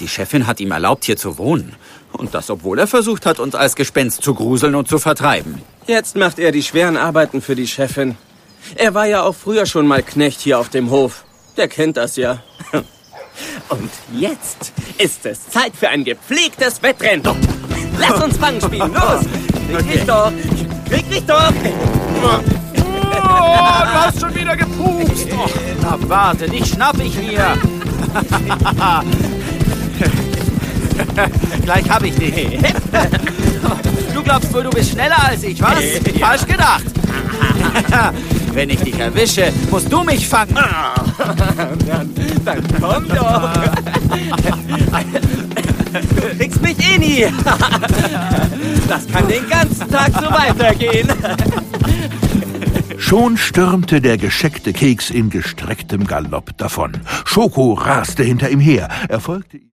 Die Chefin hat ihm erlaubt, hier zu wohnen. Und das, obwohl er versucht hat, uns als Gespenst zu gruseln und zu vertreiben. Jetzt macht er die schweren Arbeiten für die Chefin. Er war ja auch früher schon mal Knecht hier auf dem Hof. Der kennt das ja. Und jetzt ist es Zeit für ein gepflegtes Wettrennen. Lass uns Fangen spielen, los! Krieg dich doch! Oh, du hast schon wieder gepupst. Na, warte, dich schnapp ich mir. Gleich hab ich dich. Du glaubst wohl, du bist schneller als ich, was? Ja. Falsch gedacht. Wenn ich dich erwische, musst du mich fangen. Dann komm doch! Du kriegst mich eh nie! Das kann den ganzen Tag so weitergehen! Schon stürmte der gescheckte Keks in gestrecktem Galopp davon. Schoko raste hinter ihm her. Er folgte